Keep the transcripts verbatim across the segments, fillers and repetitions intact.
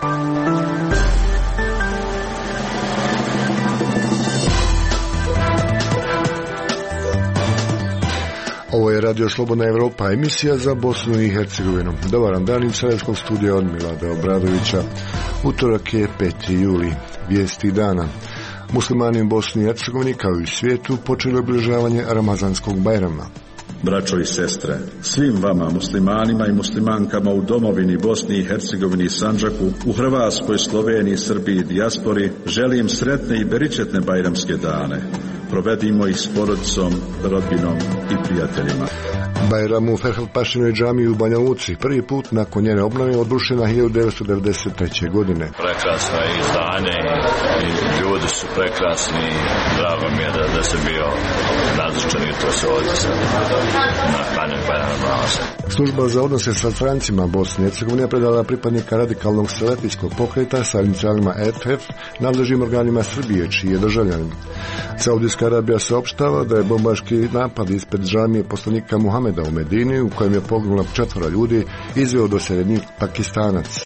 Ovo je Radio Slobodna Evropa, emisija za Bosnu i Hercegovinu. Dobar dan iz Sarajevskog studija od Milada Obradovića. Utorak je peti juli. Vijesti dana. Muslimani u Bosni i Hercegovini kao i u svijetu počeli obilježavanje Ramazanskog Bajrama. Braćo i sestre, svim vama muslimanima i muslimankama u domovini Bosni i Hercegovini i Sandžaku, u Hrvatskoj, Sloveniji, Srbiji i dijaspori želim sretne i beričetne bajramske dane. Provedimo ih s porodicom, rodbinom i prijateljima. Bajram u Ferhat-Pašinoj džamiji u Banja Luci prvi put nakon njene obnove odrušena hiljadu devetsto devedeset treće. godine. Prekrasno je izdanje i ljudi su prekrasni. Drago mi je da, da se bio nazočan i to se ovdje na klanjanju Bajrama nalaze. Služba za odnose sa strancima Bosne i Hercegovine predala pripadnika radikalnog selefijskog pokreta sa inicijalima E F F nadležnim organima Srbije, čiji je državljanin. Saudijska Arabija saopštava da je bombaški napad ispred džamije poslanika Muhameda u Medini, u kojem je poginulo četvoro ljudi, izveo doseljenik Pakistanac.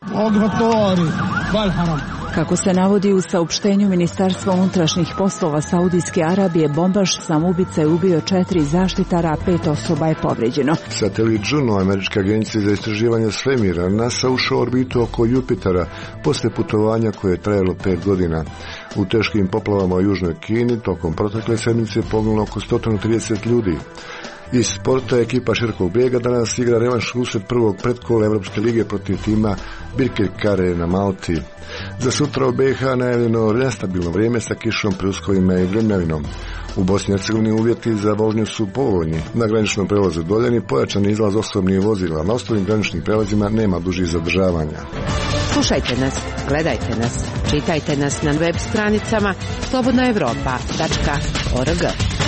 Kako se navodi u saopštenju Ministarstva unutrašnjih poslova Saudijske Arabije, bombaš samoubica je ubio četiri zaštitara, a pet osoba je povređeno. Satelit Juno, američke agencije za istraživanje svemira, NASA ušao u orbitu oko Jupitera posle putovanja koje je trajalo pet godina. U teškim poplavama u Južnoj Kini tokom protekle sedmice poginulo oko sto trideset ljudi. Iz sporta ekipa Širkog Brijega danas igra revanš usred prvog pretkola Evropske lige protiv tima Birkirkare na Malti. Za sutra u B i H najavljeno nestabilno vrijeme sa kišom, pljuskovima i grmljavinom. U Bosni i Hercegovini uvjeti za vožnju su povoljni. Na graničnom prelazu Doljani pojačan izlaz osobnih vozila. Na ostalim graničnim prelazima nema dužih zadržavanja. Slušajte nas, gledajte nas, čitajte nas na web stranicama slobodna evropa tačka org.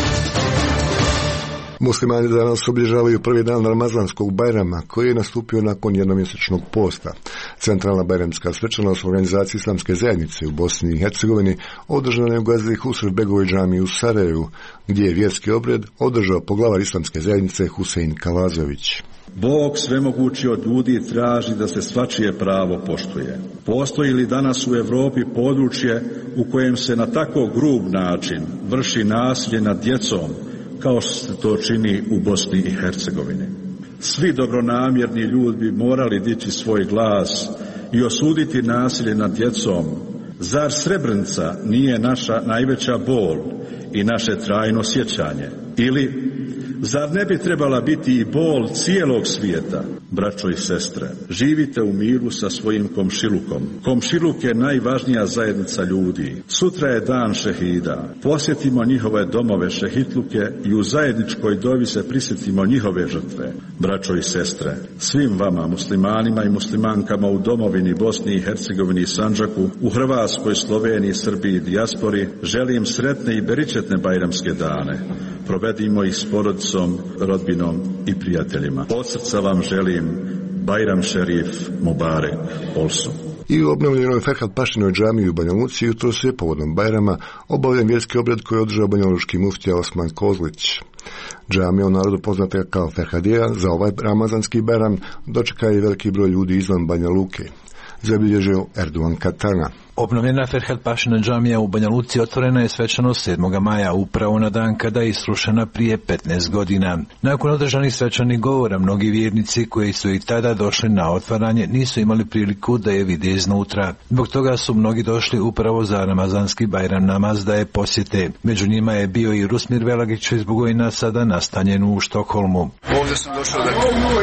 Muslimani danas obilježavaju prvi dan Ramazanskog Bajrama, koji je nastupio nakon jednomjesečnog posta. Centralna bajramska svečanost u organizaciji Islamske zajednice u Bosni i Hercegovini održana je u Gazdi Husref-begovoj džamiji u Sarajevu, gdje je vjerski obred održao poglavar Islamske zajednice Husein Kavazović. Bog svemogući od ljudi traži da se svačije pravo poštuje. Postoji li danas u Europi područje u kojem se na tako grub način vrši nasilje nad djecom, kao što se to čini u Bosni i Hercegovini? Svi dobronamjerni ljudi bi morali dići svoj glas i osuditi nasilje nad djecom. Zar Srebrenica nije naša najveća bol i naše trajno sjećanje? Ili zar ne bi trebala biti i bol cijelog svijeta? Braćo i sestre, živite u miru sa svojim komšilukom. Komšiluk je najvažnija zajednica ljudi. Sutra je dan šehida. Posjetimo njihove domove šehitluke i u zajedničkoj dovi se prisjetimo njihove žrtve. Braćo i sestre, svim vama muslimanima i muslimankama u domovini Bosni i Hercegovini i Sandžaku, u Hrvatskoj, Sloveniji, Srbiji i dijaspori želim sretne i beričetne bajramske dane. Provedimo ih s porodicom, rodbinom i prijateljima. Od srca vam želim Bajram Šerif Mubarek Olsu. I u obnovljenoj Ferhat-Pašinoj džamiji u Banja Luci jutros je povodom Bajrama obavljen vjerski obred koji je održao banjalučki muftija Osman Kozlić. Džamija, u narodu poznata kao Ferhadija, za ovaj ramazanski Bajram dočeka je veliki broj ljudi izvan Banja Luke. Zabilježio Erdogan Katana. Obnovljena Ferhat-Pašina džamija u Banja Luci otvorena je svečano sedmog maja, upravo na dan kada je isrušena prije petnaest godina. Nakon održanih svečanih govora, mnogi vjernici koji su i tada došli na otvaranje nisu imali priliku da je vide iznutra. Zbog toga su mnogi došli upravo za ramazanski Bajram namaz da je posjete. Među njima je bio i Rusmir Velagić iz Bugojna, sada nastanjen u Štokholmu. Ovdje sam došao da,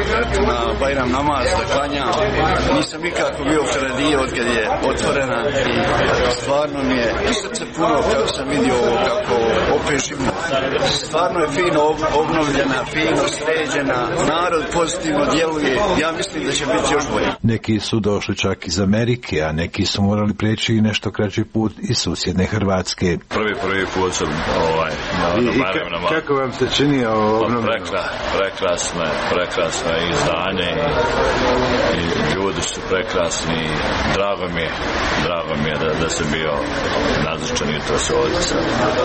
na Bajram namaz da klanjam. Nisam nikako bio u Ferhadiji od kad je otvorena. I stvarno mi je srce puno kako sam vidio ovo, kako opet živno. Stvarno je fino obnovljena, fino sređena, narod pozitivno djeluje, ja mislim da će biti još bolje. Neki su došli čak iz Amerike, a neki su morali preći i nešto kraći put iz susjedne Hrvatske. Prvi, prvi put sam ovaj, na, I, na i ka, kako vam se čini ovo obnovljeno? Prekla, prekrasno je, prekrasno je izdanje i, i ljudi su prekrasni, drago mi je, drago Drago mi je da, da se bio nazočan i to se ovdje sad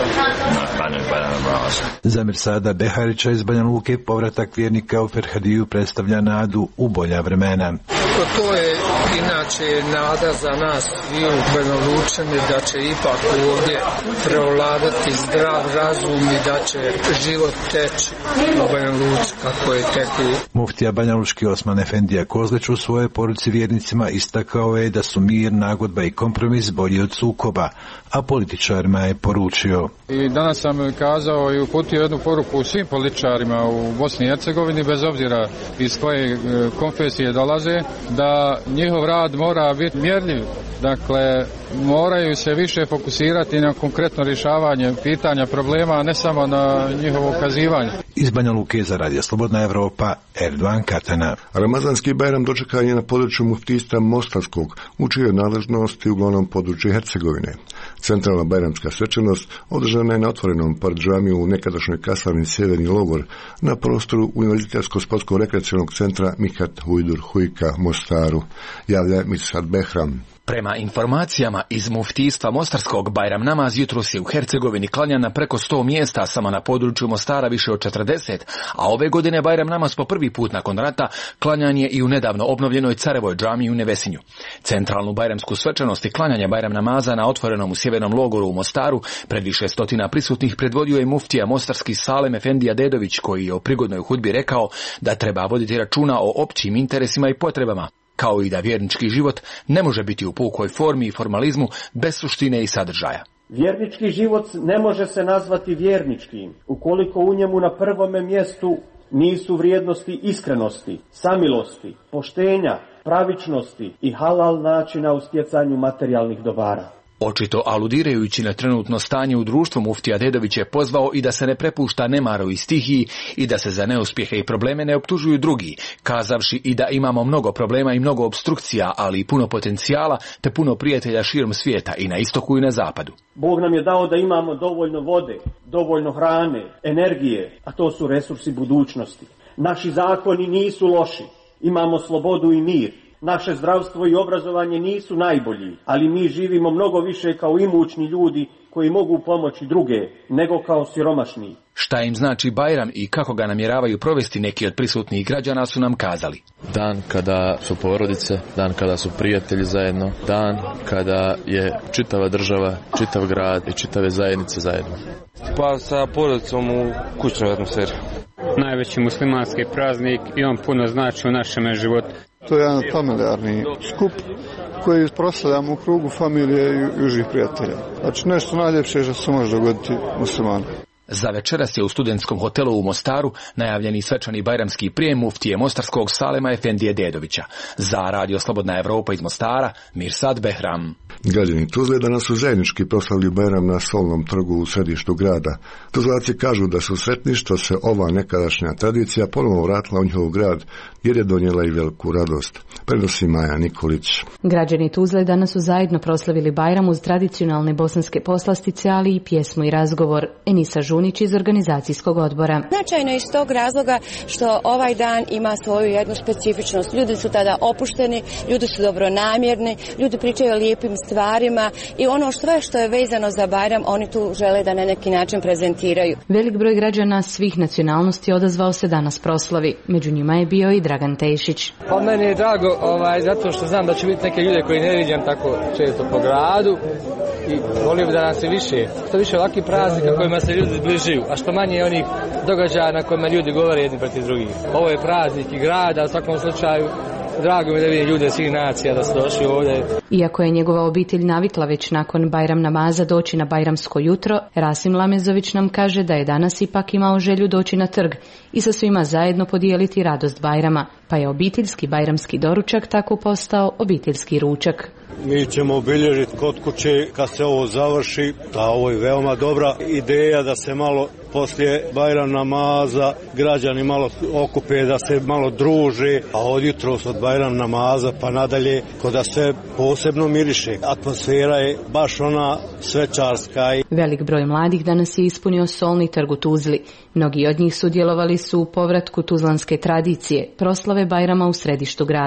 na klanjanju Bajrama Namaza. Za Mirsada Beharića iz Banja Luke povratak vjernika u Ferhadiju predstavlja nadu u bolja vremena. To je inače nada za nas i u Banja Lučani da će ipak ovdje prevladati zdrav razum i da će život teći u Banja Luci kako je teku. Muftija Banja Lučki Osman Efendija Kozlić u svojoj poruci vjernicima istakao je da su mir, nagodba i kompromis bolji od sukoba, a političarima je poručio. I danas sam kazao i uputio jednu poruku svim političarima u Bosni i Hercegovini, bez obzira iz koje konfesije dolaze, da njihov rad mora biti mjerljiv. Dakle, moraju se više fokusirati na konkretno rješavanje pitanja problema, a ne samo na njihovo ukazivanje. Iz Banja Luke za Radio Slobodna Evropa, Erdogan Katana. Ramazanski Bajram dočekan je na području muftijstva Mostarskog, u čijoj nadležnosti uglavnom području Hercegovine. Centralna bajramska svečanost održana je na otvorenom pored džamiju u nekadašnjoj kasarni Sjeverni logor na prostoru Univerzitetsko-sportskog rekreacionog centra Mihat Hujdur Hujka Mostaru, javlja Mirsad Behram. Prema informacijama iz muftijstva Mostarskog, Bajram namaz jutros je u Hercegovini klanjan na preko sto mjesta, samo na području Mostara više od četrdeset, a ove godine Bajram namaz po prvi put nakon rata klanjan je i u nedavno obnovljenoj Carevoj džamiji u Nevesinju. Centralnu bajramsku svečanost i klanjanje Bajram namaza na otvorenom u Sjevernom logoru u Mostaru pred više stotina prisutnih predvodio je muftija Mostarski Salem Efendija Dedović, koji je o prigodnoj hudbi rekao da treba voditi računa o općim interesima i potrebama, kao i da vjernički život ne može biti u pukoj formi i formalizmu bez suštine i sadržaja. Vjernički život ne može se nazvati vjerničkim ukoliko u njemu na prvome mjestu nisu vrijednosti iskrenosti, samilosti, poštenja, pravičnosti i halal načina u stjecanju materijalnih dobara. Očito aludirajući na trenutno stanje u društvu, muftija Dedović je pozvao i da se ne prepušta nemaru i stihiji i da se za neuspjehe i probleme ne optužuju drugi, kazavši i da imamo mnogo problema i mnogo obstrukcija, ali i puno potencijala te puno prijatelja širom svijeta i na istoku i na zapadu. Bog nam je dao da imamo dovoljno vode, dovoljno hrane, energije, a to su resursi budućnosti. Naši zakoni nisu loši, imamo slobodu i mir. Naše zdravstvo i obrazovanje nisu najbolji, ali mi živimo mnogo više kao imućni ljudi koji mogu pomoći druge, nego kao siromašni. Šta im znači Bajram i kako ga namjeravaju provesti, neki od prisutnih građana su nam kazali. Dan kada su porodice, dan kada su prijatelji zajedno, dan kada je čitava država, čitav grad i čitave zajednice zajedno. Pa sa porodicom u kućnoj atmosferi. Najveći muslimanski praznik i on puno znači u našem životu. To je jedan familijarni skup koji proslavljamo u krugu familije i užih prijatelja. Znači nešto najljepše što se može dogoditi muslimanu. Za večeras je u studentskom hotelu u Mostaru najavljeni svečani bajramski prijem muftije Mostarskog Salema Efendije Dedovića. Za Radio Slobodna Evropa iz Mostara, Mirsad Behram. Građani Tuzle danas su zajednički proslavili Bajram na Solnom trgu u središtu grada. Tuzlaci kažu da su sretni što se ova nekadašnja tradicija ponovo vratila u njihov grad, jer je donijela i veliku radost. Prenosi Maja Nikolić. Građani Tuzle danas su zajedno proslavili Bajram uz tradicionalne bosanske poslastice, ali i pjesmu i razgovor. Enisa Žunić iz organizacijskog odbora. Značajno je iz tog razloga što ovaj dan ima svoju jednu specifičnost. Ljudi su tada opušteni, ljudi su dobronamjerni, ljudi pričaju o lijepim stvarima i ono sve što je vezano za Bajram oni tu žele da na neki način prezentiraju. Velik broj građana svih nacionalnosti odazvao se danas proslavi. Među njima je bio i Dragan Tešić. Pa meni je drago ovaj, zato što znam da će biti neke ljude koji ne vidim tako često po gradu i volio bi da nas je više. Što više ovakvih praznika kojima se ljudi zbližuju, a što manje onih događaja na kojima ljudi govore jedni protiv drugih. Ovo je praznik i grada, u svakom slučaju drago mi da vidim ljude svih nacija da su došli ovdje. Iako je njegova obitelj navikla već nakon Bajram namaza doći na bajramsko jutro, Rasim Lamezović nam kaže da je danas ipak imao želju doći na trg i sa svima zajedno podijeliti radost Bajrama, pa je obiteljski bajramski doručak tako postao obiteljski ručak. Mi ćemo obilježiti kod kuće kad se ovo završi, a ovo je veoma dobra ideja da se malo poslije Bajram namaza građani malo okupe, da se malo druže, a od jutros od Bajram namaza pa nadalje kod da se posebno miriše. Atmosfera je baš ona svečarska. Velik broj mladih danas je ispunio Solni trg u Tuzli. Mnogi od njih sudjelovali su u povratku tuzlanske tradicije, proslave Bajrama u središtu grada.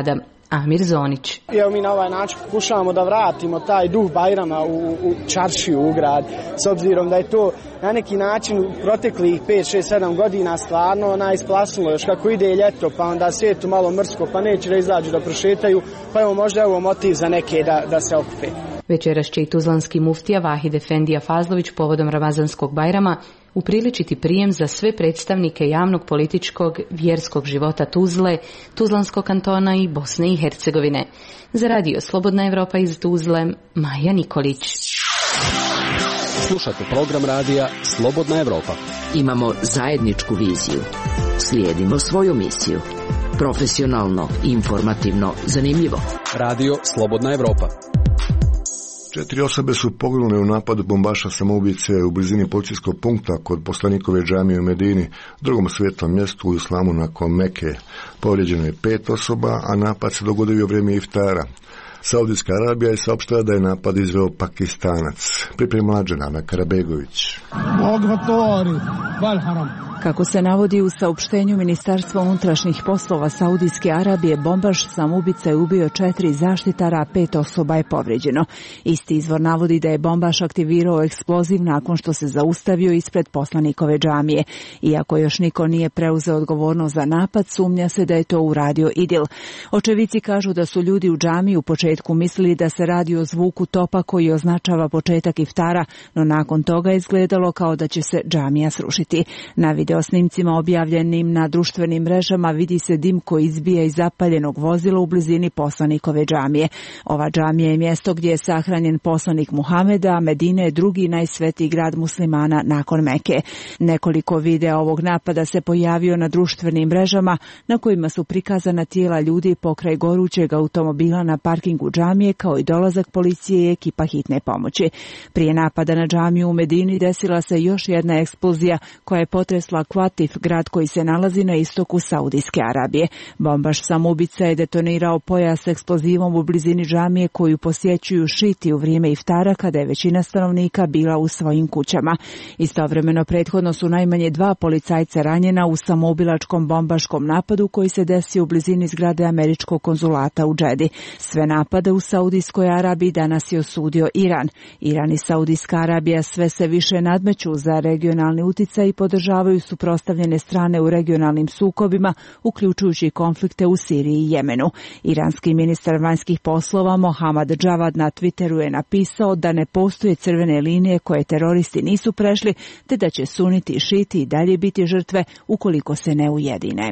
Amir Zonić. Evo mi na ovaj način pokušavamo da vratimo taj duh Bajrama u, u čaršiju, u grad, s obzirom da je to na neki način u proteklih pet, šest, sedam godina stvarno najisplasnulo, još kako ide ljeto, pa onda svijetu malo mrsko, pa neće da izađu da prošetaju, pa evo možda evo motiv za neke da, da se okupe. Večeras će i tuzlanski muftija Vahid Efendija Fazlović povodom Ramazanskog Bajrama upriličiti prijem za sve predstavnike javnog, političkog, vjerskog života Tuzle, Tuzlanskog kantona i Bosne i Hercegovine. Za radio Slobodna Evropa iz Tuzle, Maja Nikolić. Slušate program radija Slobodna Evropa. Imamo zajedničku viziju. Slijedimo svoju misiju. Profesionalno, informativno, zanimljivo. Radio Slobodna Evropa. Četiri osobe su poginule u napadu bombaša samoubice u blizini policijskog punkta kod poslanikove džamije u Medini, drugom svetom mjestu u islamu nakon Meke. Povrijeđeno je pet osoba, a napad se dogodio u vrijeme iftara. Saudijska Arabija je saopštila da je napad izveo Pakistanac. Priprema Ana Karabegović. Kako se navodi u saopštenju Ministarstva unutrašnjih poslova Saudijske Arabije, bombaš samoubica je ubio četiri zaštitara, a pet osoba je povrijeđeno. Isti izvor navodi da je bombaš aktivirao eksploziv nakon što se zaustavio ispred poslanikove džamije. Iako još niko nije preuzeo odgovornost za napad, sumnja se da je to uradio Idil. Očevici kažu da su ljudi u džamiji u početku mislili da se radi o zvuku topa koji označava početak iftara, no nakon toga je izgledalo kao da će se džamija srušiti. Na videosnimcima objavljenim na društvenim mrežama vidi se dim koji izbija iz zapaljenog vozila u blizini poslanikove džamije. Ova džamija je mjesto gdje je sahranjen poslanik Muhameda, a Medina je drugi najsvetiji grad muslimana nakon Meke. Nekoliko videa ovog napada se pojavio na društvenim mrežama na kojima su prikazana tijela ljudi pokraj gorućeg automobila na parkingu džamije, kao i dolazak policije i ekipa hitne pomoći. Prije napada na džamiju u Medini desila se još jedna eksplozija koja je potresla Kvatif, grad koji se nalazi na istoku Saudijske Arabije. Bombaš samoubica je detonirao pojas eksplozivom u blizini džamije koju posjećuju šiti u vrijeme iftara kada je većina stanovnika bila u svojim kućama. Istovremeno prethodno su najmanje dva policajca ranjena u samoubilačkom bombaškom napadu koji se desio u blizini zgrade američkog konzulata u Džedi. Sve napade u Saudijskoj Arabiji danas je osudio Iran. Iran i Saudijska Arabija sve se više nadmeću za regionalni uticaj i podržavaju suprotstavljene strane u regionalnim sukobima, uključujući konflikte u Siriji i Jemenu. Iranski ministar vanjskih poslova Mohammad Javad na Twitteru je napisao da ne postoje crvene linije koje teroristi nisu prešli, te da će suniti i šiti i dalje biti žrtve ukoliko se ne ujedine.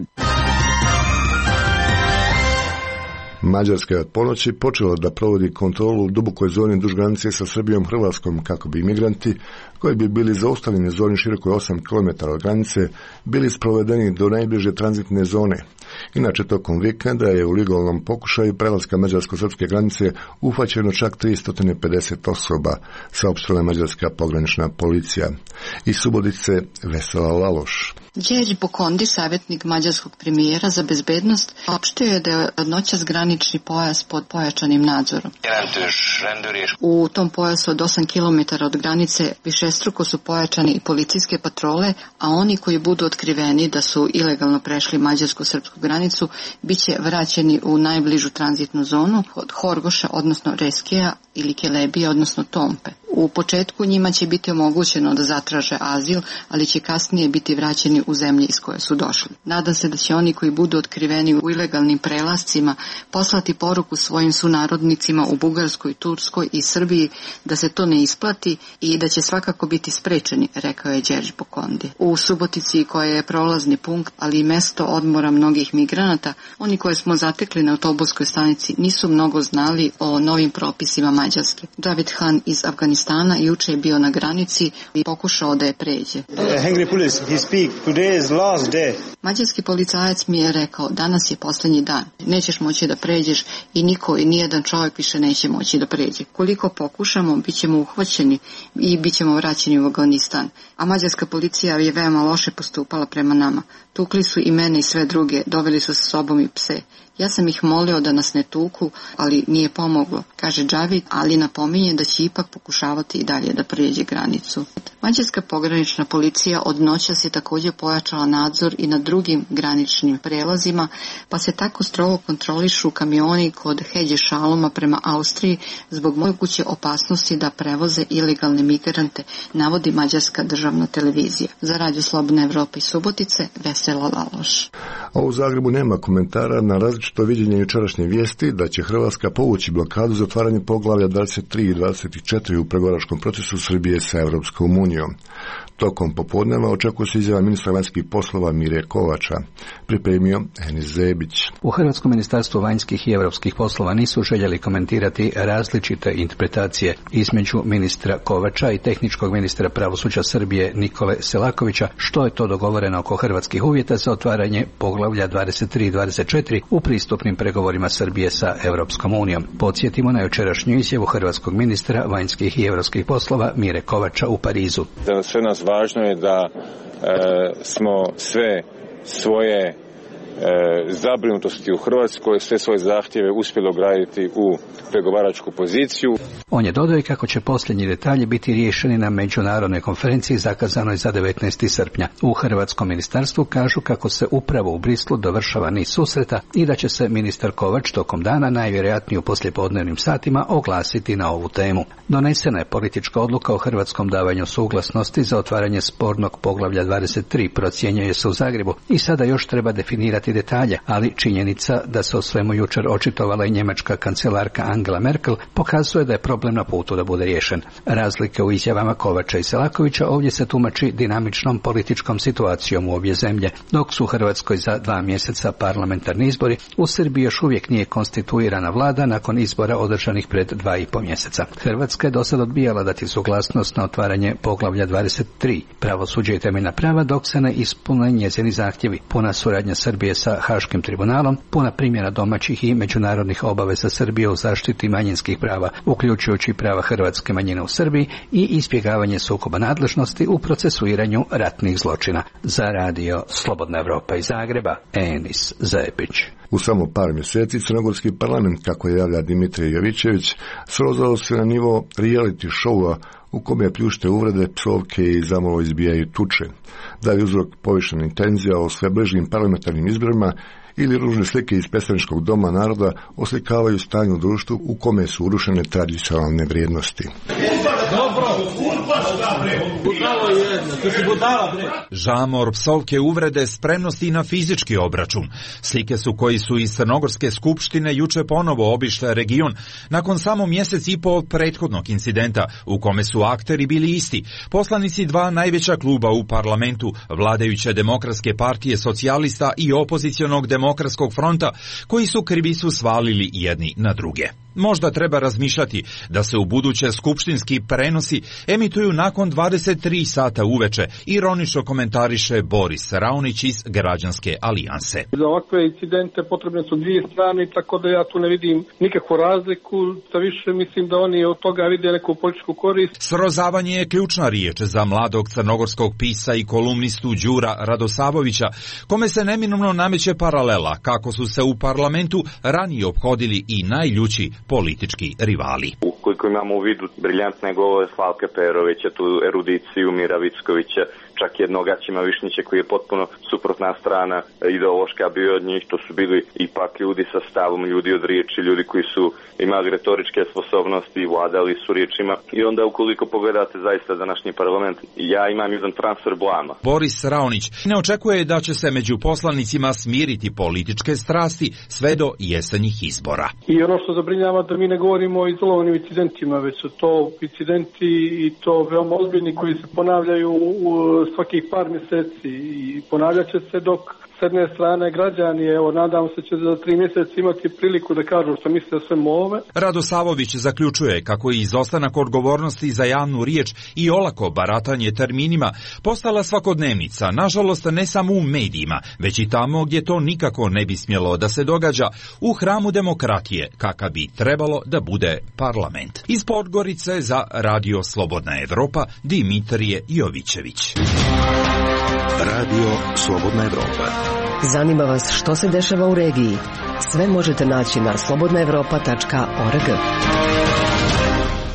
Mađarska je od ponoći počela da provodi kontrolu u dubokoj zoni duž granice sa Srbijom i Hrvatskom kako bi imigranti koji bi bili zaustavljeni u zoni širokoj osam kilometara od granice bili sprovedeni do najbliže tranzitne zone. Inače, tokom vikenda je u legalnom pokušaju prelaska mađarsko-srpske granice uhvaćeno čak tristo pedeset osoba, saopštila mađarska pogranična policija. Iz Subotice Vesela Laloš. Đerđ Bokondi, savjetnik mađarskog premijera za bezbednost, opštio je da je od noćas granični pojas pod pojačanim nadzorom. U tom pojasu od osam kilometara od granice višestruko su pojačani i policijske patrole, a oni koji budu otkriveni da su ilegalno prešli mađarsko-srpsku granicu bit će vraćeni u najbližu tranzitnu zonu od Horgoša, odnosno Reskeja, ili Kelebije, odnosno Tompe. U početku njima će biti omogućeno da zatraže azil, ali će kasnije biti vraćeni u zemlje iz koje su došli. Nadam se da će oni koji budu otkriveni u ilegalnim prelascima poslati poruku svojim sunarodnicima u Bugarskoj, Turskoj i Srbiji da se to ne isplati i da će svakako biti sprečeni, rekao je Đerđ Bokondi. U Subotici, koja je prolazni punkt, ali i mesto odmora mnogih migranata, oni koje smo zatekli na autobuskoj stanici nisu mnogo znali o novim propisima Mađarske. David Han iz Afganistana juče je bio na granici i pokušao da je pređe. Mađarski policajac mi je rekao, danas je posljednji dan, nećeš moći da pređeš i niko i nijedan čovjek više neće moći da pređe. Koliko pokušamo, bit ćemo uhvaćeni i bit ćemo vraćeni u Afganistan. A mađarska policija je veoma loše postupala prema nama. Tukli su i mene i sve druge, doveli su sa sobom i pse. Ja sam ih molio da nas ne tuku, ali nije pomoglo, kaže Džavid, ali napominje da će ipak pokušavati pokušavati i dalje da prijeđe granicu. Mađarska pogranična policija od noćas je također pojačala nadzor i na drugim graničnim prelazima, pa se tako strogo kontrolišu kamioni kod Hedje Šaloma prema Austriji zbog moguće opasnosti da prevoze ilegalne migrante, navodi mađarska državna televizija. Za Radio Slobodna Evropa iz Subotice, Vesela Laloš. A u Zagrebu nema komentara na različito viđenje jučerašnje vijesti da će Hrvatska povući blokadu za otvaranje poglavlja dvadeset tri i dvadeset četiri u pregovaračkom procesu Srbije sa Europskom unijom. Tokom popodneva očekuje se izjava ministra vanjskih poslova Mire Kovača. Pripremio Enis Zebić. U Hrvatskom ministarstvu vanjskih i europskih poslova nisu željeli komentirati različite interpretacije između ministra Kovača i tehničkog ministra pravosuđa Srbije Nikole Selakovića, što je to dogovoreno oko hrvatskih uvjeta za otvaranje poglavlja dvadeset tri i dvadeset četiri u pristupnim pregovorima Srbije sa Europskom unijom. Podsjetimo na jučerašnju izjavu hrvatskog ministra vanjskih i europskih poslova Mire Kovača u Parizu. Za sve nas važno je da e, smo sve svoje e, zabrinutosti u Hrvatskoj, sve svoje zahtjeve uspjeli ograditi u pregovaračku poziciju. On je dodao i kako će posljednji detalji biti riješeni na međunarodnoj konferenciji zakazanoj za devetnaestog srpnja. U Hrvatskom ministarstvu kažu kako se upravo u Brislu dovršava niz susreta i da će se ministar Kovač tokom dana, najvjerojatnije u poslijepodnevnim satima, oglasiti na ovu temu. Donesena je politička odluka o hrvatskom davanju suglasnosti za otvaranje spornog poglavlja dvadeset tri, procjenjuje se u Zagrebu, i sada još treba definirati detalje, ali činjenica da se o svemu jučer očitovala i njemačka kancelarka Angela Merkel pokazuje da je problem na putu da bude riješen. Razlike u izjavama Kovača i Selakovića ovdje se tumači dinamičnom političkom situacijom u obje zemlje. Dok su u Hrvatskoj za dva mjeseca parlamentarni izbori, u Srbiji još uvijek nije konstituirana vlada nakon izbora održanih pred dva i po mjeseca. Hrvatska je do sad odbijala dati suglasnost na otvaranje poglavlja dvadeset tri, pravosuđe i temeljna prava, dok se ne ispune njezini zahtjevi. Puna suradnja Srbije sa Haškim tribunalom, puna primjena domaćih i međunarodnih obaveza Srbije u zaštiti manjinskih prava, uključujući prava hrvatske manjine u Srbiji, i izbjegavanje sukoba nadležnosti u procesuiranju ratnih zločina. Za Radio Slobodna Evropa iz Zagreba, Enis Zepić. U samo par mjeseci crnogorski parlament, kako je javlja Dimitrije Jovićević, srozao se na nivo reality showa u kome pljušte uvrede, psovke i zamalo izbijaju tuče. Da je uzrok povišena tenzija o sve bližim parlamentarnim izborima ili ružne slike iz predstavničkog doma naroda oslikavaju stanje u društvu u kome su urušene tradicionalne vrijednosti. Žamor, psovke, uvrede, spremnosti na fizički obračun. Slike su koji su iz Crnogorske skupštine juče ponovo obišle region nakon samo mjesec i po od prethodnog incidenta u kome su akteri bili isti. Poslanici dva najveća kluba u parlamentu, vladajuće Demokratske partije socijalista i opozicionog Demokratskog fronta, koji su krivicu svalili jedni na druge. Možda treba razmišljati da se u buduće skupštinski prenosi emituju nakon dvadeset tri sata uveče, ironično komentariše Boris Raonić iz Građanske alijanse. Za ovakve incidente potrebne su dvije strane, tako da ja tu ne vidim nikakvu razliku, da više mislim da oni od toga vide neku političku korist. Srozavanje je ključna riječ za mladog crnogorskog pisa i kolumnistu Đura Radosavovića, kome se neminovno nameće paralela kako su se u parlamentu ranije ophodili i najljući politički rivali. Ukoliko imamo u vidu briljantne govore Slavka Perovića, tu erudiciju Mira Vickovića, čak jednog Aćima Višnjića koji je potpuno suprotna strana ideološka bio od njih, to su bili ipak ljudi sa stavom, ljudi od riječi, ljudi koji su imali retoričke sposobnosti i vladali su riječima. I onda ukoliko pogledate zaista današnji parlament, ja imam jedan transfer blama. Boris Raonić ne očekuje da će se među poslanicima smiriti političke strasti sve do jesenjih izbora. I ono što zabrinjava da mi ne govorimo o izolovanim incidentima, već su to incidenti i to veoma ozbiljni koji se ponavljaju u svakih par mjeseci i ponavljat će se dok s jedne strane građani, evo nadam se će za tri mjeseca imati priliku da kažu što misle o svemu ovome. Radosavović zaključuje kako je izostanak odgovornosti za javnu riječ i olako baratanje terminima postala svakodnevnica, nažalost ne samo u medijima, već i tamo gdje to nikako ne bi smjelo da se događa, u hramu demokratije, kakav bi trebalo da bude parlament. Iz Podgorice za Radio Slobodna Evropa, Dimitrije Jovićević. Radio Slobodna Evropa. Zanima vas što se dešava u regiji? Sve možete naći na slobodna evropa tačka org.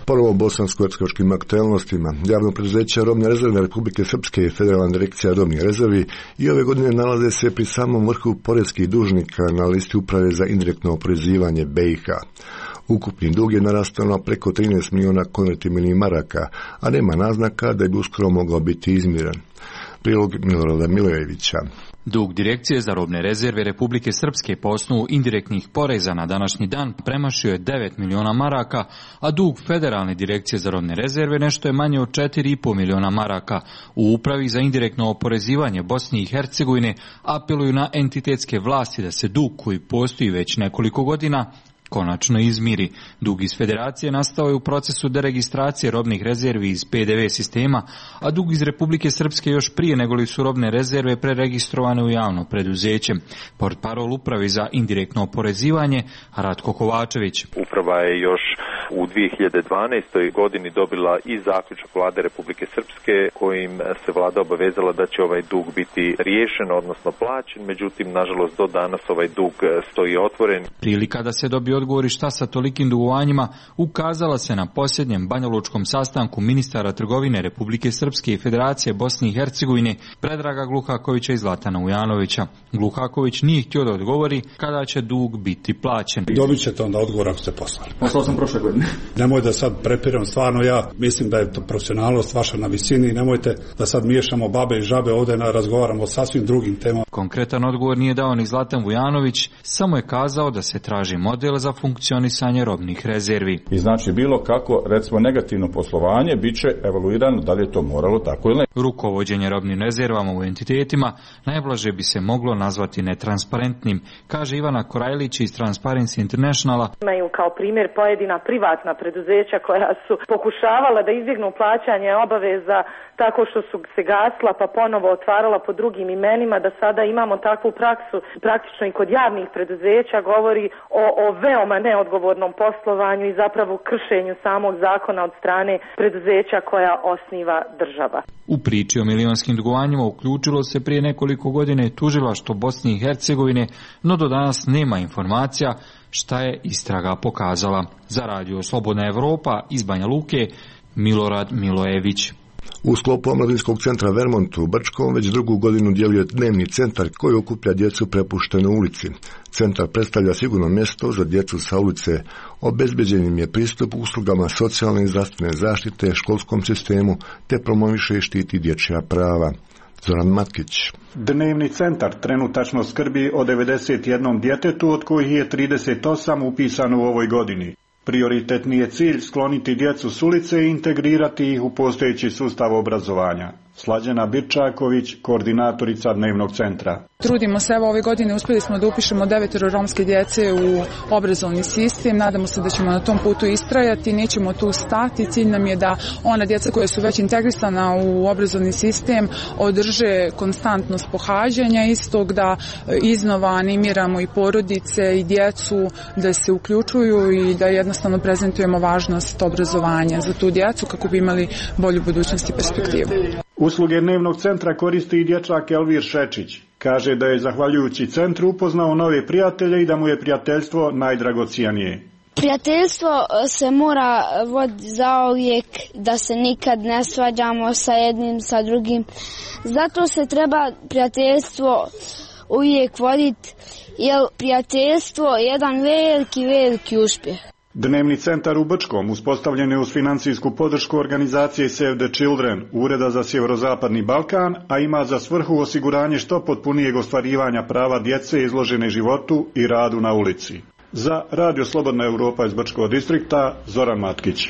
Ponovo bosansko-hercegovačkim aktualnostima. Javno preduzeće Robne rezerve Republike Srpske i Federalna direkcija robnih rezervi i ove godine nalaze se pri samom vrhu poreskih dužnika na listi uprave za indirektno oporezivanje B i H. Ukupni dug je narastao na preko trinaest miliona konvertibilnih maraka, a nema naznaka da bi uskoro mogao biti izmiren. Prilog Milorada Milojevića. Dug Direkcije za robne rezerve Republike Srpske po osnovu indirektnih poreza na današnji dan premašio je devet miliona maraka, a dug Federalne direkcije za robne rezerve nešto je manje od četiri i po miliona maraka. U Upravi za indirektno oporezivanje Bosne i Hercegovine apeluju na entitetske vlasti da se dug koji postoji već nekoliko godina konačno izmiri. Dug iz Federacije nastao je u procesu deregistracije robnih rezervi iz P D V sistema, a dug iz Republike Srpske još prije nego li su robne rezerve preregistrovane u javno preduzeće. Portparol Upravi za indirektno oporezivanje Ratko Kovačević. Uprava je još u dvije hiljade dvanaestoj godini dobila i zaključak Vlade Republike Srpske kojim se vlada obavezala da će ovaj dug biti riješen, odnosno plaćen, međutim, nažalost, do danas ovaj dug stoji otvoren. Prilika da se dobije odgovori šta sa tolikim dugovanjima ukazala se na posljednjem banjalučkom sastanku ministara trgovine Republike Srpske i Federacije Bosne i Hercegovine Predraga Gluhakovića i Zlatana Ujanovića. Gluhaković nije htio da odgovori kada će dug biti plaćen. Dobit ćete onda odgovor ako ste poslali. Poslao sam prošle godine. Nemoj da sad prepiram, stvarno ja mislim da je to profesionalnost vaša na visini i nemojte da sad miješamo babe i žabe ovdje na razgovaramo o sasvim drugim temama. Konkretan odgovor nije dao ni Zlatan Vujanović, samo je kazao da se traži model za funkcionisanje robnih rezervi. I znači bilo kako, recimo negativno poslovanje, bit će evaluirano da li je to moralo tako ili ne. Rukovođenje robnim rezervama u entitetima najblaže bi se moglo nazvati netransparentnim, kaže Ivana Korajlić iz Transparency Internationala. Imaju kao primjer pojedina privatna preduzeća koja su pokušavala da izbjegnu plaćanje obaveza tako što su se gasla pa ponovo otvarala pod drugim imenima, da sada imamo takvu praksu praktično i kod javnih preduzeća, govori o, o veoma neodgovornom poslovanju i zapravo kršenju samog zakona od strane preduzeća koja osniva država. U priči o milionskim dugovanjima uključilo se prije nekoliko godina tužilaštvo Bosne i Hercegovine, no do danas nema informacija šta je istraga pokazala. Za radio Slobodna Evropa iz Banja Luke, Milorad Milojević. U sklopu omladinskog centra Vermont u Brčkom već drugu godinu djeluje dnevni centar koji okuplja djecu prepuštene u ulici. Centar predstavlja sigurno mjesto za djecu sa ulice. Obezbeđen je pristup uslugama socijalne i zdravstvene zaštite, školskom sistemu, te promoviše i štiti dječja prava. Zoran Matkić. Dnevni centar trenutačno skrbi o devedeset jednom djetetu, od kojih je trideset osam upisano u ovoj godini. Prioritetni je cilj skloniti djecu s ulice i integrirati ih u postojeći sustav obrazovanja. Slađana Birčaković, koordinatorica dnevnog centra. Trudimo se, evo ove godine uspjeli smo da upišemo devetero romske djece u obrazovni sistem, nadamo se da ćemo na tom putu istrajati, nećemo tu stati, cilj nam je da ona djeca koja su već integrisana u obrazovni sistem održe konstantnost pohađanja istog, da iznova animiramo i porodice i djecu da se uključuju i da jednostavno prezentujemo važnost obrazovanja za tu djecu kako bi imali bolju budućnost i perspektivu. Usluge dnevnog centra koristi i dječak Elvir Šečić. Kaže da je zahvaljujući centru upoznao nove prijatelje i da mu je prijateljstvo najdragocijenije. Prijateljstvo se mora voditi zauvijek, da se nikad ne svađamo sa jednim, sa drugim. Zato se treba prijateljstvo uvijek voditi, jer prijateljstvo je jedan veliki, veliki uspjeh. Dnevni centar u Brčkom uspostavljen je uz financijsku podršku organizacije Save the Children, Ureda za sjeverozapadni Balkan, a ima za svrhu osiguranje što potpunijeg ostvarivanja prava djece izložene životu i radu na ulici. Za Radio Slobodna Evropa iz Brčkog distrikta, Zoran Matkić.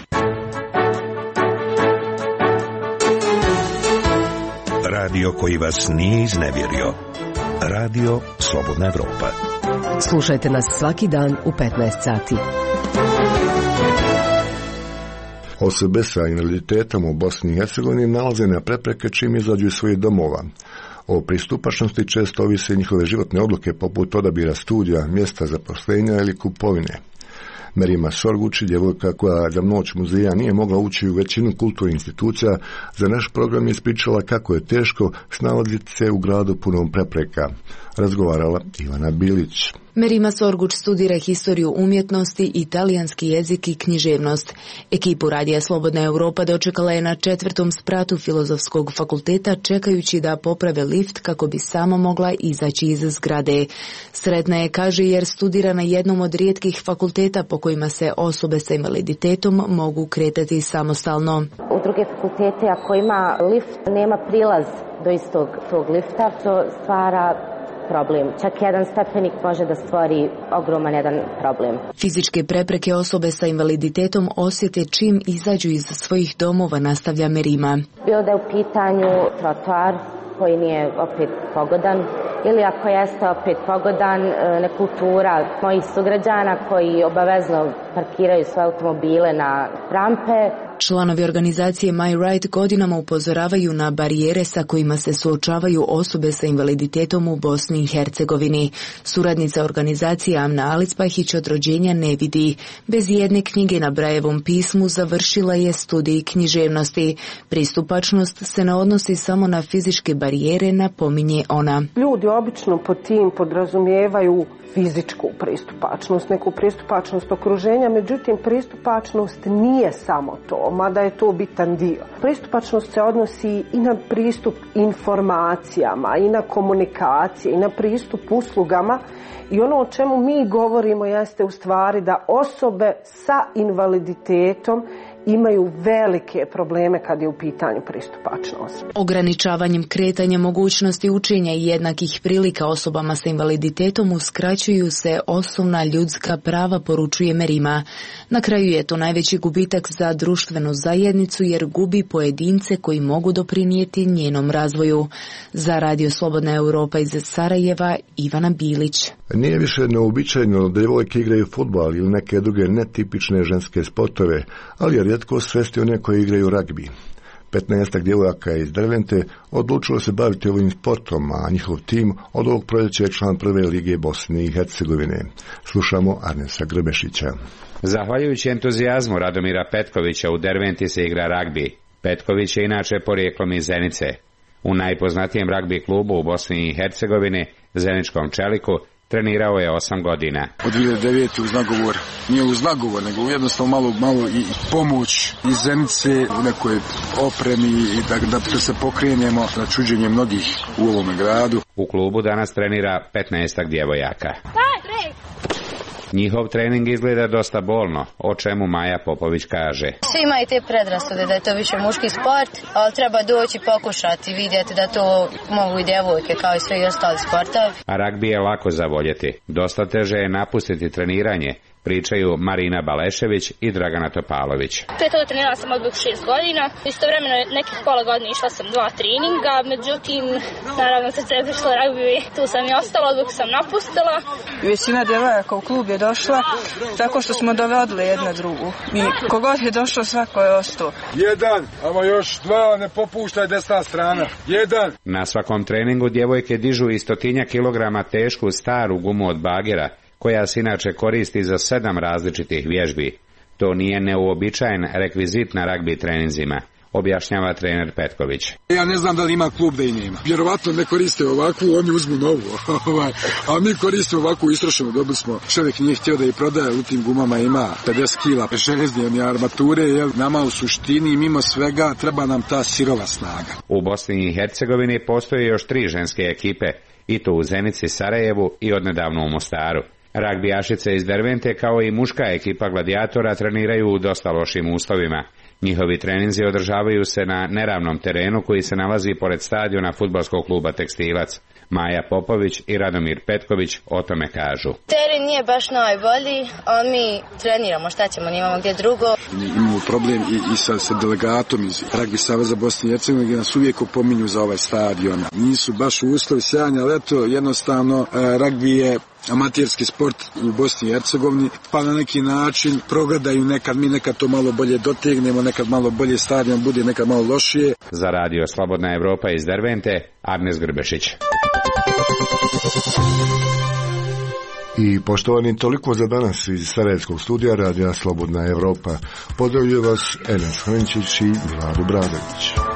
Radio koji vas nije iznevjerio. Radio Slobodna Evropa. Slušajte nas svaki dan u petnaest sati. Osobe sa invaliditetom u Bosni i Hercegovini nalaze na prepreke čim izađu iz svojih domova. O pristupačnosti često ovise njihove životne odluke poput odabira studija, mjesta zaposlenja ili kupovine. Merima Sorguć, djevojka koja za noć muzeja nije mogla ući u većinu kulturnih institucija, za naš program je ispričala kako je teško snalaziti se u gradu punom prepreka. Razgovarala Ivana Bilić. Merima Sorguć studira historiju umjetnosti, italijanski jezik i književnost. Ekipu Radija Slobodna Europa dočekala je na četvrtom spratu Filozofskog fakulteta čekajući da poprave lift kako bi sama mogla izaći iz zgrade. Sretna je, kaže, jer studira na jednom od rijetkih fakulteta po kojima se osobe sa invaliditetom mogu kretati samostalno. U druge fakultete ako ima lift, nema prilaz do istog tog lifta, to stvara problem. Čak jedan stepenik može da stvori ogroman jedan problem. Fizičke prepreke osobe sa invaliditetom osjete čim izađu iz svojih domova, nastavlja Merima. Bilo da je u pitanju trotoar koji nije opet pogodan, ili ako jeste opet pogodan, nekultura mojih sugrađana koji obavezno parkiraju svoje automobile na rampe. Članovi organizacije My Right godinama upozoravaju na barijere sa kojima se suočavaju osobe sa invaliditetom u Bosni i Hercegovini. Suradnica organizacije Amna Alicpahić od rođenja ne vidi. Bez jedne knjige na Brajevom pismu završila je studij književnosti. Pristupačnost se ne odnosi samo na fizičke barijere, napominje ona. Ljudi obično pod tim podrazumijevaju fizičku pristupačnost, neku pristupačnost okruženja, međutim pristupačnost nije samo to, mada je to bitan dio. Pristupačnost se odnosi i na pristup informacijama, i na komunikacije, i na pristup uslugama, i ono o čemu mi govorimo jeste u stvari da osobe sa invaliditetom imaju velike probleme kad je u pitanju pristupačnost. Ograničavanjem kretanja, mogućnosti učenja i jednakih prilika osobama sa invaliditetom uskraćuju se osnovna ljudska prava, poručuje Merima. Na kraju je to najveći gubitak za društvenu zajednicu jer gubi pojedince koji mogu doprinijeti njenom razvoju. Za Radio Slobodna Europa iz Sarajeva, Ivana Bilić. Nije više neobičajno da djevojke igraju fudbal ili neke druge netipične ženske sportove, ali je rijetko svesti one koje igraju ragbi. Petnaestak djevojaka iz Dervente odlučilo se baviti ovim sportom, a njihov tim od ovog proljeća je član prve lige Bosne i Hercegovine. Slušamo Arnesa Grbešića. Zahvaljujući entuzijazmu Radomira Petkovića u Derventi se igra ragbi. Petković je inače porijeklom iz Zenice. U najpoznatijem ragbi klubu u Bosni i Hercegovini, Zeničkom Čeliku, trenirao je osam godina. Od dvije hiljade devete uz nagovor, nije uz nagovor, nego jednostavno malo, malo i pomoć iz Zenice u nekoj opremi i da, da se pokrenemo na čuđenje mnogih u ovome gradu. U klubu danas trenira petnaestak djevojaka. Njihov trening izgleda dosta bolno, o čemu Maja Popović kaže. Svi imaju te predrasude da je to više muški sport, ali treba doći pokušati, vidjeti da to mogu i djevojke kao i svi ostali sportovi. A ragbi je lako zavoljeti, dosta teže je napustiti treniranje, pričaju Marina Balešević i Dragana Topalović. Prije toga trenirala sam odbog šest godina, istovremeno nekih pola godine išla sam dva treninga, međutim, naravno kad se je prišlo ragbi, tu sam i ostala, odbog sam napustila. Većina djevojaka u klub je došla tako što smo dovedli jedna drugu i kogod je došao svako je ostao. Jedan, ama još dva, ne popuštaj desna strana. Jedan. Na svakom treningu djevojke dižu i stotinja kilograma tešku staru gumu od bagera, koja se inače koristi za sedam različitih vježbi. To nije neuobičajen rekvizit na ragbi treninzima, objašnjava trener Petković. Ja ne znam da li ima klub da i nema. Vjerovatno ne koriste ovakvu, oni uzmu novu. A mi koristimo ovakvu istrošenu. Dobili smo, čovjek nije htio da i prodaje, u tim gumama ima pedeset kila željezne armature. Jel? Nama u suštini, mimo svega, treba nam ta sirova snaga. U Bosni i Hercegovini postoje još tri ženske ekipe, i to u Zenici, Sarajevu i odnedavno u Mostaru. Ragbijašice iz Dervente kao i muška ekipa gladijatora treniraju u dosta lošim uslovima. Njihovi treninzi održavaju se na neravnom terenu koji se nalazi pored stadiona fudbalskog kluba Tekstilac. Maja Popović i Radomir Petković o tome kažu. Teren nije baš najbolji, a mi treniramo, šta ćemo, nimamo gdje drugo. Imamo problem i, i sa, sa delegatom iz Ragbi Saveza Bosne i Hercegovine gdje nas uvijek opominju za ovaj stadion. Nisu baš uslovi sjajni, ali eto, jednostavno ragbi je amaterski sport u Bosni i Hercegovini, pa na neki način progledaju nekad, mi nekad to malo bolje dotegnemo, nekad malo bolje stadion bude, nekad malo lošije. Za Radio Slobodna Europa iz Dervente, Arnes Grbešić. I poštovani, toliko za danas iz Sarajevskog studija Radija Slobodna Evropa. Pozdravljuje vas Enes Hrenčić i Milado Bradović.